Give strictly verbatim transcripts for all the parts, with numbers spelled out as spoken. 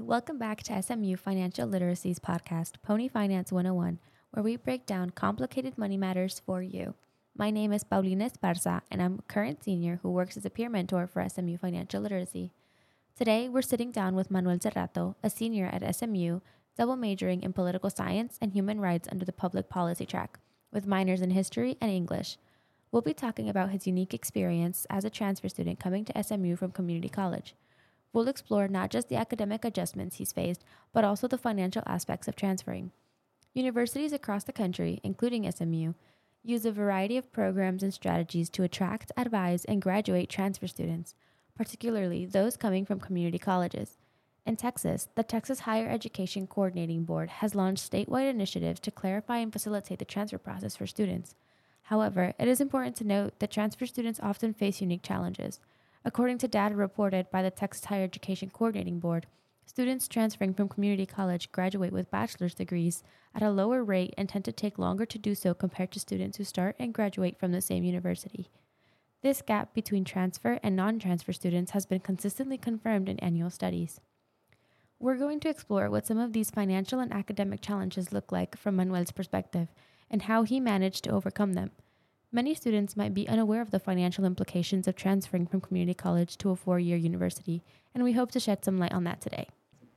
welcome back to S M U Financial Literacy's podcast, Pony Finance one oh one, where we break down complicated money matters for you. My name is Paulina Esparza, and I'm a current senior who works as a peer mentor for S M U Financial Literacy. Today, we're sitting down with Manuel Cerrato, a senior at S M U, double majoring in political science and human rights under the public policy track, with minors in history and English. We'll be talking about his unique experience as a transfer student coming to S M U from community college. We'll explore not just the academic adjustments he's faced, but also the financial aspects of transferring. Universities across the country, including S M U, use a variety of programs and strategies to attract, advise, and graduate transfer students, particularly those coming from community colleges. In Texas, the Texas Higher Education Coordinating Board has launched statewide initiatives to clarify and facilitate the transfer process for students. However, it is important to note that transfer students often face unique challenges. According to data reported by the Texas Higher Education Coordinating Board, students transferring from community college graduate with bachelor's degrees at a lower rate and tend to take longer to do so compared to students who start and graduate from the same university. This gap between transfer and non-transfer students has been consistently confirmed in annual studies. We're going to explore what some of these financial and academic challenges look like from Manuel's perspective and how he managed to overcome them. Many students might be unaware of the financial implications of transferring from community college to a four-year university, and we hope to shed some light on that today.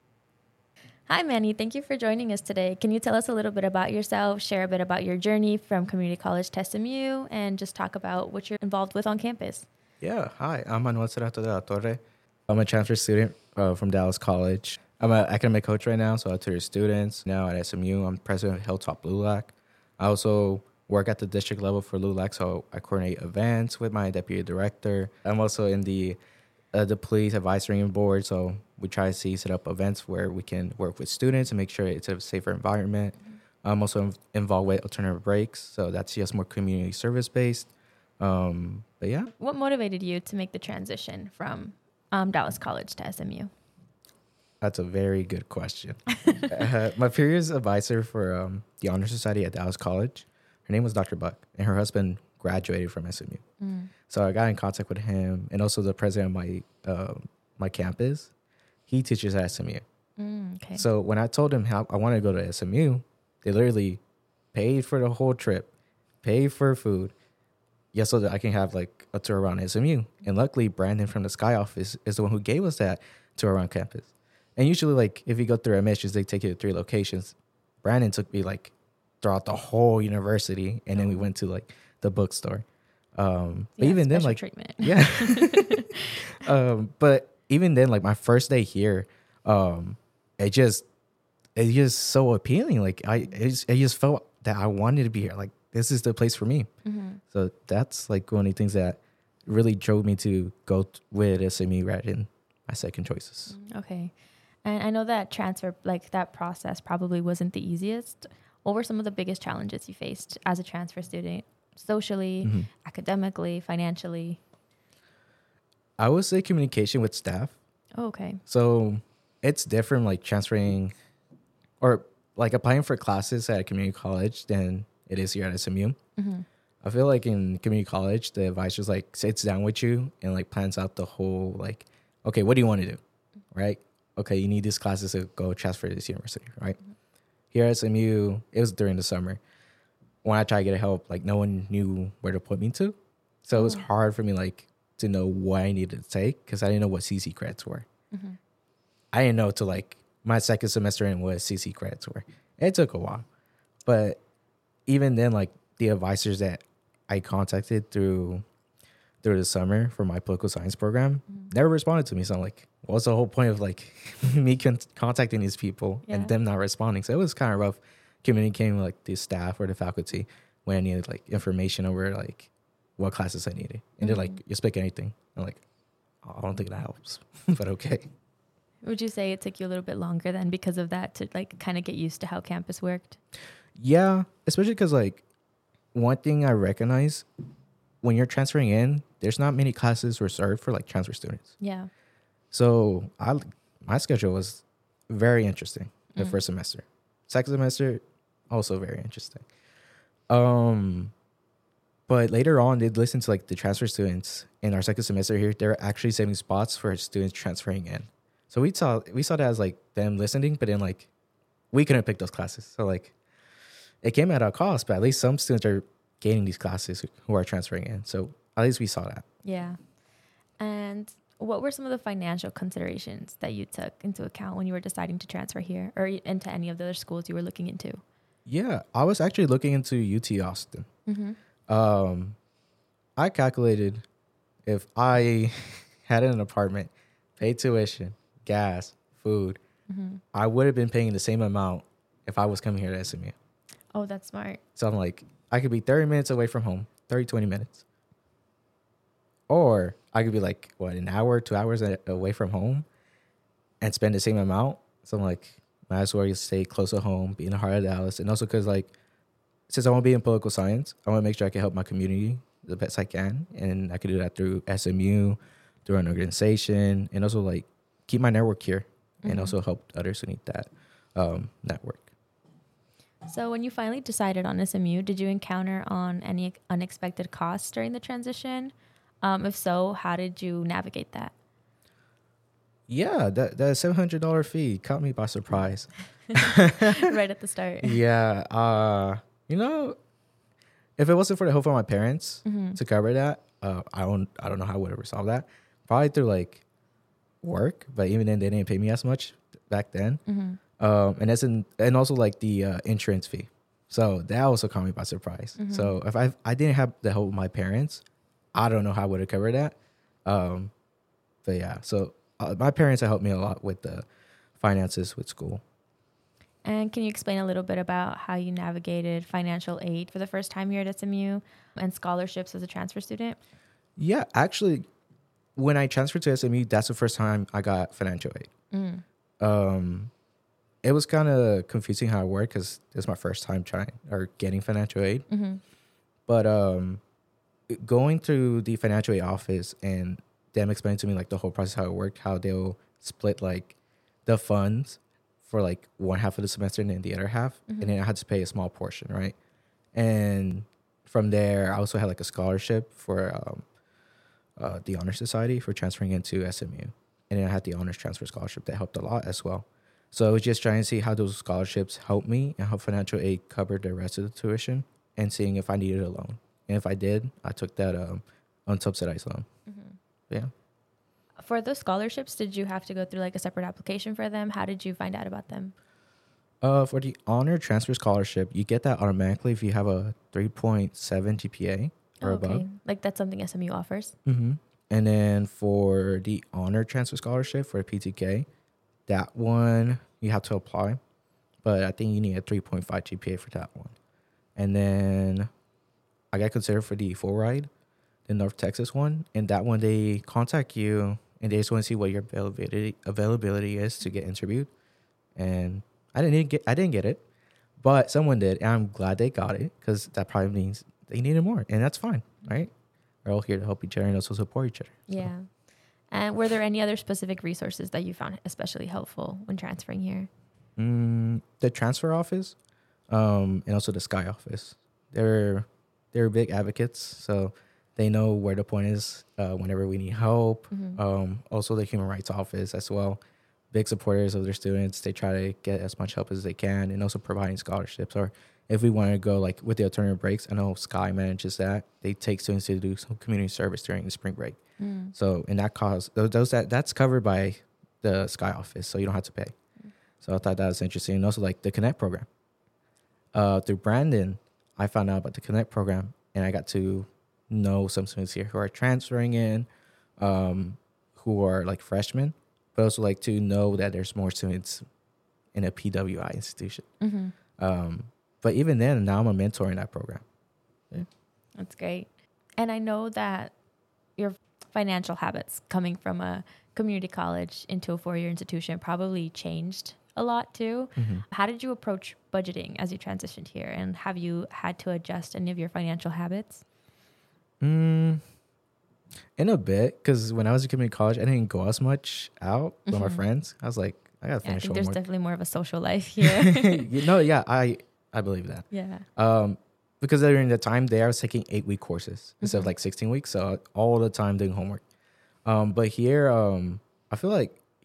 Hi, Manny. Thank you for joining us today. Can you tell us a little bit about yourself, share a bit about your journey from community college to S M U, and just talk about what you're involved with on campus? Yeah. Hi, I'm Manuel Cerrato de la Torre. I'm a transfer student uh, from Dallas College. I'm an academic coach right now, so I tutor students. Now at S M U, I'm president of Hilltop LULAC. I also work at the district level for LULAC, so I coordinate events with my deputy director. I'm also in the uh, the police advisory board, so we try to see set up events where we can work with students and make sure it's a safer environment. Mm-hmm. I'm also involved with alternative breaks, so that's just more community service based. Um, but yeah. What motivated you to make the transition from um, Dallas College to S M U? That's a very good question. uh, my previous advisor for um, the Honor Society at Dallas College, her name was Doctor Buck, and her husband graduated from S M U. Mm. So I got in contact with him, and also the president of my uh, my campus. He teaches at S M U. Mm, okay. So when I told him how I wanted to go to S M U, they literally paid for the whole trip, paid for food, just so that I can have like a tour around S M U. And luckily, Brandon from the Sky office is the one who gave us that tour around campus. And usually, like if you go through admissions, they take you to three locations. Brandon took me like throughout the whole university, and then we went to like the bookstore. Um, but yeah, even then, like treatment. yeah. um, but even then, like my first day here, um, it just it's just so appealing. Like I, it just, it just felt that I wanted to be here. Like this is the place for me. Mm-hmm. So that's like one of the things that really drove me to go t- with S M U rather than my second choices. Okay, and I know that transfer, like that process, probably wasn't the easiest. What were some of the biggest challenges you faced as a transfer student, socially, mm-hmm. academically, financially? I would say communication with staff. Oh, okay. So it's different, like transferring or like applying for classes at a community college than it is here at S M U. Mm-hmm. I feel like in community college, the advisor like sits down with you and like plans out the whole like, okay, what do you want to do, right? Okay, you need these classes to go transfer to this university, right? Mm-hmm. Here at S M U, it was during the summer. When I tried to get help, like no one knew where to put me to. So oh. It was hard for me like to know what I needed to take because I didn't know what C C credits were. Mm-hmm. I didn't know till like my second semester in what C C credits were. It took a while. But even then, like the advisors that I contacted through through the summer for my political science program mm-hmm. never responded to me. So I'm like, what's the whole point of like me con- contacting these people yeah. and them not responding? So it was kind of rough communicating with like the staff or the faculty when I needed like information over like what classes I needed. And mm-hmm. they're like, you speak anything. I'm like, oh, I don't think that helps, but okay. Would you say it took you a little bit longer then because of that to like kind of get used to how campus worked? Yeah, especially because like one thing I recognize when you're transferring in, there's not many classes reserved for like transfer students. Yeah. So I, my schedule was very interesting the mm. first semester. Second semester, also very interesting. Um, but later on, they'd listen to like the transfer students in our second semester here. They're actually saving spots for students transferring in. So we saw we saw that as like them listening, but then like we couldn't pick those classes. So like it came at a cost, but at least some students are gaining these classes who are transferring in. So at least we saw that. Yeah. And what were some of the financial considerations that you took into account when you were deciding to transfer here or into any of the other schools you were looking into? Yeah, I was actually looking into U T Austin. Mm-hmm. Um, I calculated if I had an apartment, paid tuition, gas, food, mm-hmm. I would have been paying the same amount if I was coming here to S M U. Oh, that's smart. So I'm like, I could be thirty minutes away from home, thirty, twenty minutes. Or I could be like, what, an hour, two hours away from home and spend the same amount. So I'm like, might as well just stay close to home, be in the heart of Dallas. And also because, like, since I want to be in political science, I want to make sure I can help my community the best I can. And I could do that through S M U, through an organization, and also, like, keep my network here mm-hmm. and also help others who need that um, network. So when you finally decided on S M U, did you encounter on any unexpected costs during the transition? Um, if so, how did you navigate that? Yeah, that that seven hundred dollars fee caught me by surprise. Right at the start. Yeah. Uh, you know, if it wasn't for the help of my parents mm-hmm. to cover that, uh, I don't I don't know how I would have resolved that. Probably through like work, but even then they didn't pay me as much back then. Mm-hmm. Um, and that's in, and also like the uh, insurance fee. So that also caught me by surprise. Mm-hmm. So if I I didn't have the help of my parents, I don't know how I would have covered that. Um, but yeah, so uh, my parents have helped me a lot with the finances with school. And can you explain a little bit about how you navigated financial aid for the first time here at S M U and scholarships as a transfer student? Yeah, actually, when I transferred to S M U, that's the first time I got financial aid. Mm. Um, it was kind of confusing how it worked because it's my first time trying or getting financial aid. Mm-hmm. But um, going through the financial aid office and them explaining to me like the whole process, how it worked, how they'll split like the funds for like one half of the semester and then the other half. Mm-hmm. And then I had to pay a small portion, right? And from there, I also had like a scholarship for um, uh, the Honor Society for transferring into S M U. And then I had the Honors Transfer Scholarship that helped a lot as well. So I was just trying to see how those scholarships helped me and how financial aid covered the rest of the tuition and seeing if I needed a loan. And if I did, I took that um, unsubsidized loan. Mm-hmm. Yeah. For those scholarships, did you have to go through like a separate application for them? How did you find out about them? Uh, for the Honor Transfer Scholarship, you get that automatically if you have a three point seven G P A or oh, above. Okay. Like that's something S M U offers? Mm-hmm. And then for the Honor Transfer Scholarship for P T K, that one you have to apply. But I think you need a three point five G P A for that one. And then I got considered for the full ride, the North Texas one. And that one, they contact you and they just want to see what your availability availability is to get interviewed. And I didn't get I didn't get it, but someone did, and I'm glad they got it because that probably means they needed more, and that's fine, right? We're all here to help each other and also support each other. So. Yeah. And were there any other specific resources that you found especially helpful when transferring here? Mm, the transfer office, um, and also the Sky office. They're they're big advocates, so they know where the point is uh, whenever we need help. Mm-hmm. Um, also, the Human Rights Office as well. Big supporters of their students. They try to get as much help as they can, and also providing scholarships. Or if we want to go like with the alternative breaks, I know Sky manages that. They take students to do some community service during the spring break. Mm. So in that cause, those, those that that's covered by the Sky office, so you don't have to pay. Mm. So I thought that was interesting. And also like the Connect program. Uh, through Brandon, I found out about the Connect program, and I got to know some students here who are transferring in, um, who are like freshmen. But also like to know that there's more students in a P W I institution. Mm-hmm. Um, but even then, now I'm a mentor in that program. Yeah. That's great. And I know that your financial habits coming from a community college into a four-year institution probably changed a lot too. Mm-hmm. How did you approach budgeting as you transitioned here? And have you had to adjust any of your financial habits? Mm. In a bit, because when I was in community college, I didn't go as much out with mm-hmm. my friends. I was like, I gotta finish. Yeah, I think there's more. definitely more of a social life here. you know, yeah, I I believe that. Yeah. Um, because during the time there, I was taking eight week courses mm-hmm. instead of like sixteen weeks, so all the time doing homework. Um, but here, um, I feel like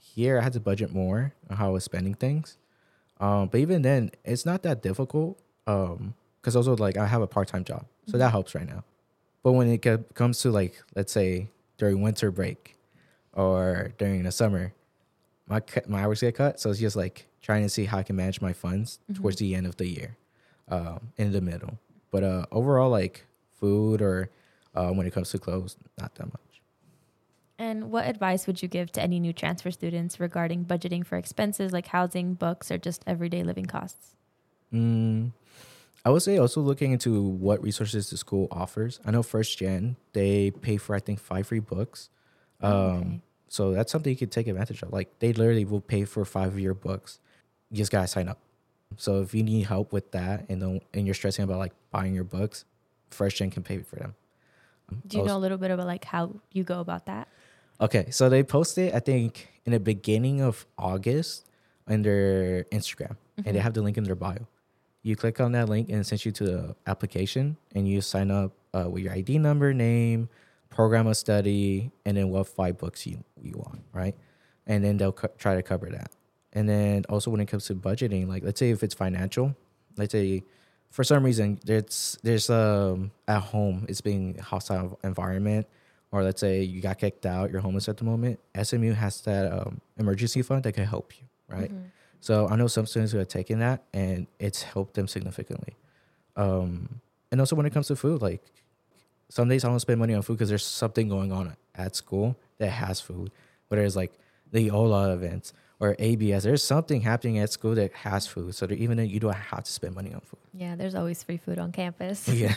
here I had to budget more on how I was spending things. Um, but even then, it's not that difficult. Um, because also like I have a part time job, so mm-hmm. that helps right now. But when it co- comes to like, let's say during winter break or during the summer, my cu- my hours get cut. So it's just like trying to see how I can manage my funds mm-hmm. towards the end of the year, um, in the middle. But uh, overall, like food or uh, when it comes to clothes, not that much. And what advice would you give to any new transfer students regarding budgeting for expenses like housing, books, or just everyday living costs? Mm, I would say also looking into what resources the school offers. I know First Gen, they pay for, I think, five free books. Um, oh, okay. So that's something you could take advantage of. Like they literally will pay for five of your books. You just got to sign up. So if you need help with that and don't, and you're stressing about like buying your books, First Gen can pay for them. Do you also know a little bit about like how you go about that? Okay, so they posted, I think, in the beginning of August on their Instagram, mm-hmm. and they have the link in their bio. You click on that link and it sends you to the application, and you sign up uh, with your I D number, name, program of study, and then what five books you, you want, right? And then they'll co- try to cover that. And then also when it comes to budgeting, like let's say if it's financial, let's say for some reason there's there's um at home it's being a hostile environment, or let's say you got kicked out, you're homeless at the moment, S M U has that um, emergency fund that can help you, right? Mm-hmm. So I know some students who have taken that and it's helped them significantly. Um, and also when it comes to food, like some days I don't spend money on food because there's something going on at school that has food, whether it's like the O L A events or A B S. There's something happening at school that has food, so that even though you don't have to spend money on food. Yeah, there's always free food on campus. Yeah.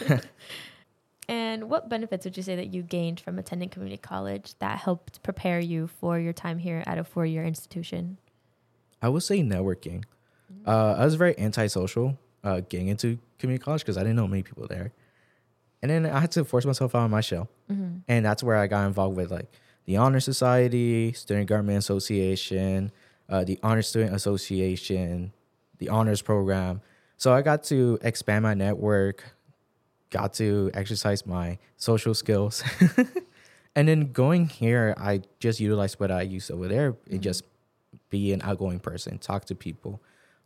And what benefits would you say that you gained from attending community college that helped prepare you for your time here at a four-year institution? I would say networking. Mm-hmm. Uh, I was very antisocial uh, getting into community college because I didn't know many people there. And then I had to force myself out of my shell. Mm-hmm. And that's where I got involved with like the Honor Society, Student Government Association, uh, the Honor Student Association, the Honors Program. So I got to expand my network, got to exercise my social skills. And then going here, I just utilized what I used over there mm-hmm. and just be an outgoing person, talk to people,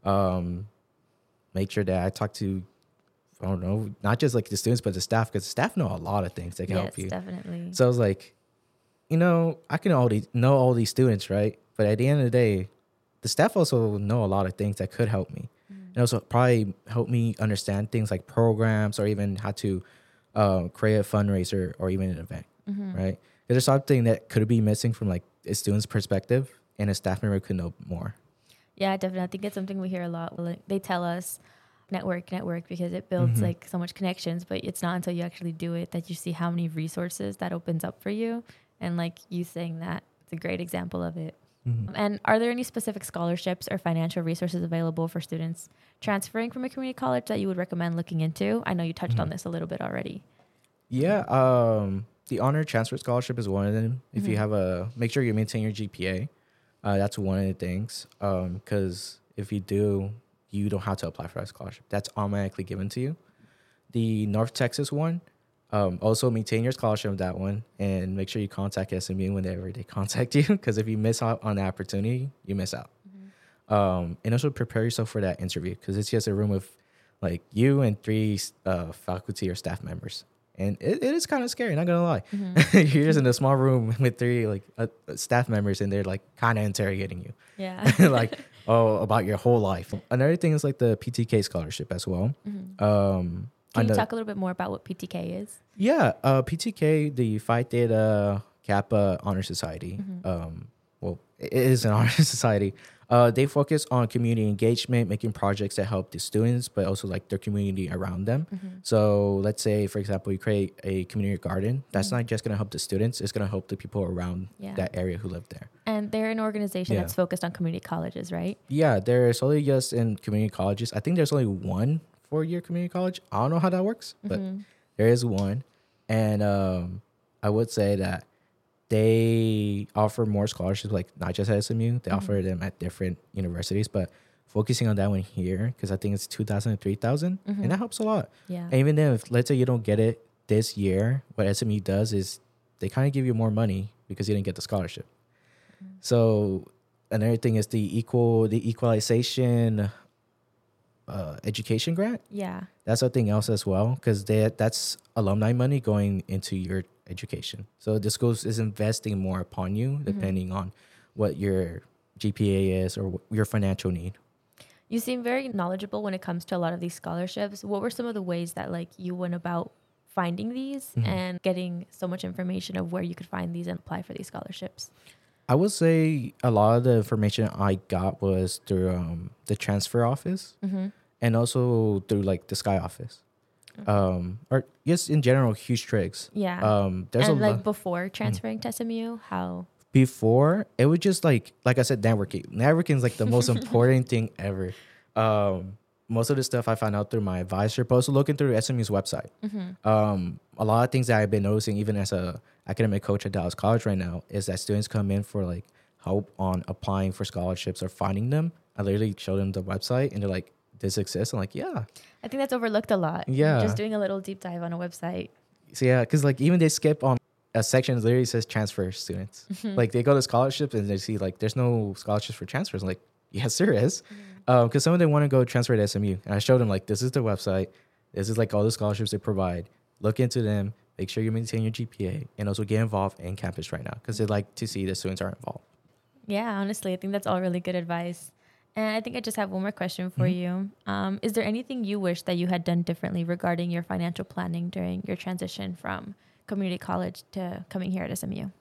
um, make sure that I talk to, I don't know, not just like the students, but the staff, because the staff know a lot of things that can yes, help you. Yes, definitely. So I was like, you know, I can already know all these students, right? But at the end of the day, the staff also know a lot of things that could help me. Mm-hmm. And also probably help me understand things like programs or even how to uh, create a fundraiser or even an event, mm-hmm. right? Because there's something that could be missing from like a student's perspective and a staff member could know more. Yeah, definitely. I think it's something we hear a lot. Like, they tell us network, network, because it builds mm-hmm. like so much connections, but it's not until you actually do it that you see how many resources that opens up for you. And like you saying that, it's a great example of it. Mm-hmm. And are there any specific scholarships or financial resources available for students transferring from a community college that you would recommend looking into? I know you touched mm-hmm. on this a little bit already. Yeah, um, the Honor Transfer Scholarship is one of them. If mm-hmm. you have a, make sure you maintain your G P A. Uh, that's one of the things. Because um, if you do, you don't have to apply for that scholarship. That's automatically given to you. The North Texas one, um, also maintain your scholarship on that one and make sure you contact S M U whenever they contact you. Because if you miss out on the opportunity, you miss out. Mm-hmm. Um, and also prepare yourself for that interview because it's just a room with like you and three uh, faculty or staff members. And it, it is kind of scary, not gonna lie. Mm-hmm. You're just in a small room with three like uh, staff members, and they're like kind of interrogating you. Yeah. Like, oh, about your whole life. Another thing is like the P T K scholarship as well. Mm-hmm. Um, Can you the, talk a little bit more about what P T K is? Yeah, uh, P T K, the Phi Theta Kappa Honor Society. Mm-hmm. Um, well, it is an honor society. Uh, they focus on community engagement, making projects that help the students, but also like their community around them. Mm-hmm. So let's say, for example, you create a community garden. That's mm-hmm. not just going to help the students. It's going to help the people around yeah. that area who live there. And they're an organization yeah. that's focused on community colleges, right? Yeah, there's only just in community colleges. I think there's only one four-year community college. I don't know how that works, but mm-hmm. there is one. And um, I would say that they offer more scholarships, like not just at S M U. They mm-hmm. offer them at different universities, but focusing on that one here, because I think it's two thousand and three thousand, mm-hmm. and that helps a lot. Yeah. And even then, if let's say you don't get it this year, what S M U does is they kind of give you more money because you didn't get the scholarship. Mm-hmm. So another thing is the equal the equalization uh, education grant. Yeah. That's something else as well, because that's alumni money going into your education. So the schools is investing more upon you depending mm-hmm. on what your G P A is or your financial need. You seem very knowledgeable when it comes to a lot of these scholarships. What were some of the ways that like you went about finding these mm-hmm. and getting so much information of where you could find these and apply for these scholarships? I would say a lot of the information I got was through um, the transfer office mm-hmm. and also through like the Sky office. Okay. Um, or just in general, Hughes Triggs. Yeah. Um, there's and a like lo- before transferring mm-hmm. to S M U, how? Before, it was just like, like I said, networking. Networking is like the most important thing ever. Um, most of the stuff I found out through my advisor, but also looking through S M U's website. Mm-hmm. Um, a lot of things that I've been noticing, even as a academic coach at Dallas College right now, is that students come in for like help on applying for scholarships or finding them. I literally show them the website and they're like, this exists. I'm like, yeah. I think that's overlooked a lot. Yeah. Just doing a little deep dive on a website. So yeah, because like even they skip on a section that literally says transfer students. Mm-hmm. Like they go to scholarships and they see like there's no scholarships for transfers. I'm like, yes, there is. Because mm-hmm. um, some of them want to go transfer to S M U. And I showed them like, this is the website. This is like all the scholarships they provide. Look into them. Make sure you maintain your G P A and also get involved in campus right now because they like to see the students are involved. Yeah, honestly, I think that's all really good advice. And I think I just have one more question for mm-hmm. you. Um, is there anything you wish that you had done differently regarding your financial planning during your transition from community college to coming here at S M U?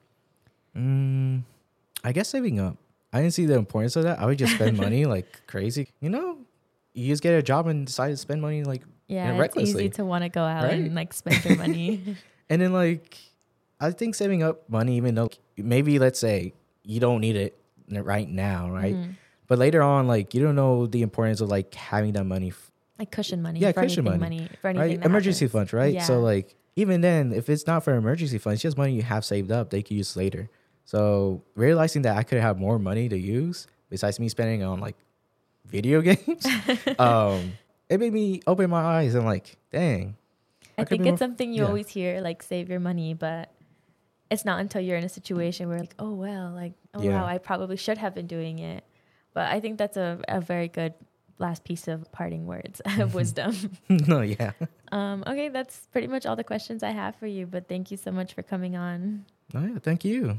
Mm, I guess saving up. I didn't see the importance of that. I would just spend money like crazy. You know, you just get a job and decide to spend money like yeah, you know, recklessly. It's easy to want to go out right? and like spend your money. And then like, I think saving up money, even though maybe let's say you don't need it right now, right? Mm-hmm. But later on, like you don't know the importance of like having that money. F- like cushion money. Yeah, for cushion money. money. For anything right? Emergency happens. funds, right? Yeah. So like, even then, if it's not for emergency funds, it's just money you have saved up they could use later. So realizing that I could have more money to use besides me spending on like video games, um, it made me open my eyes and like, dang. I, I think it's something you yeah. always hear, like save your money, but it's not until you're in a situation where like, oh, well, like, oh, yeah. wow, I probably should have been doing it. But I think that's a, a very good last piece of parting words of wisdom. No, yeah. Um, okay, that's pretty much all the questions I have for you, but thank you so much for coming on. Oh, yeah, thank you.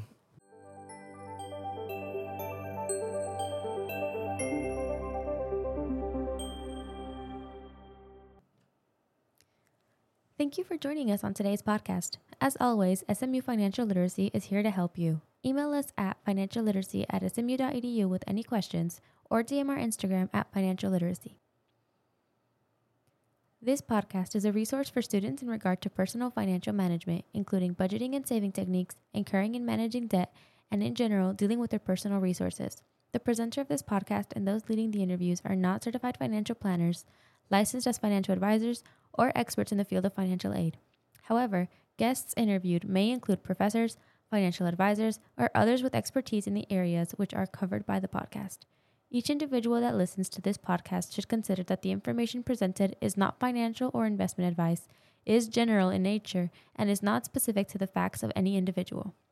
Thank you for joining us on today's podcast. As always, S M U Financial Literacy is here to help you. Email us at financialliteracy at s m u dot e d u with any questions or D M our Instagram at financial literacy. This podcast is a resource for students in regard to personal financial management, including budgeting and saving techniques, incurring and managing debt, and in general, dealing with their personal resources. The presenter of this podcast and those leading the interviews are not certified financial planners, licensed as financial advisors, or experts in the field of financial aid. However, guests interviewed may include professors, financial advisors, or others with expertise in the areas which are covered by the podcast. Each individual that listens to this podcast should consider that the information presented is not financial or investment advice, is general in nature, and is not specific to the facts of any individual.